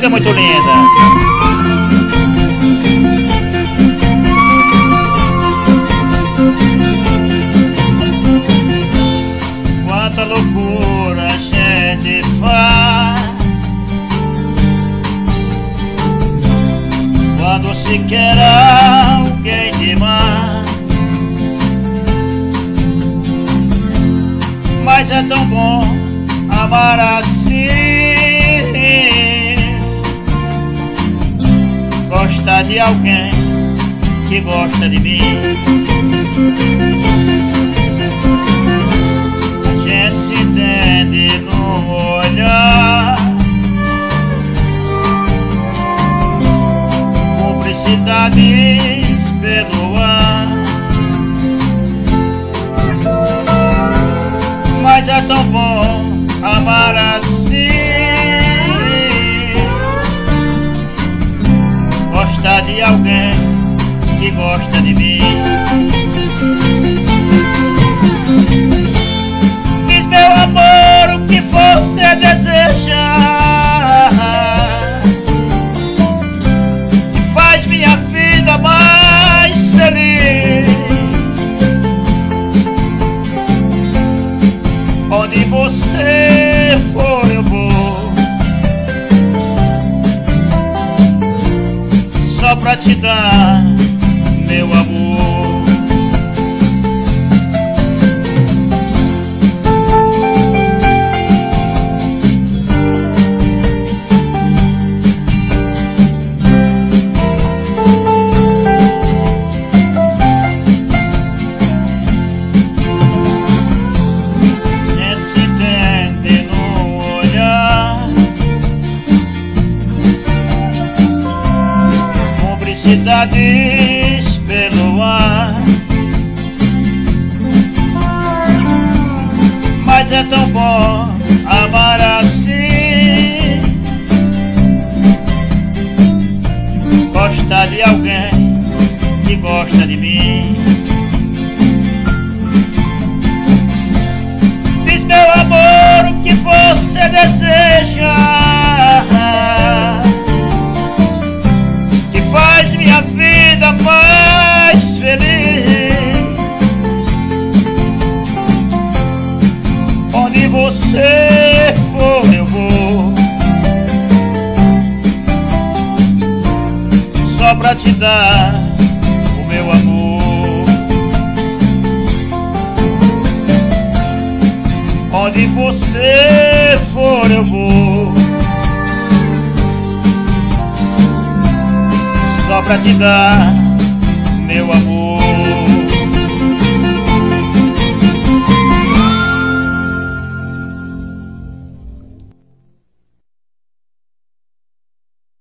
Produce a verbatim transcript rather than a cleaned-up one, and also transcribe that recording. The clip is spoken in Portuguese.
música é muito linda. Quanta loucura a gente faz quando se quer alguém demais, mas é tão bom amar assim, gostar de alguém que gosta de mim. A gente se entende no olhar, cumplicidades pelo ar, mas é tão bom amar assim, gostar de alguém que gosta de mim. Diz, meu amor, o que você deseja, que faz minha vida mais feliz. Onde você for eu vou, só pra te dar meu amor. Cidades pelo ar, mas é tão bom amar assim, gostar de alguém que gosta de mim. Diz, meu amor, o que você deseja, faz minha vida mais feliz. Onde você for eu vou, só pra te dar o meu amor. Onde você for eu vou, só pra te dar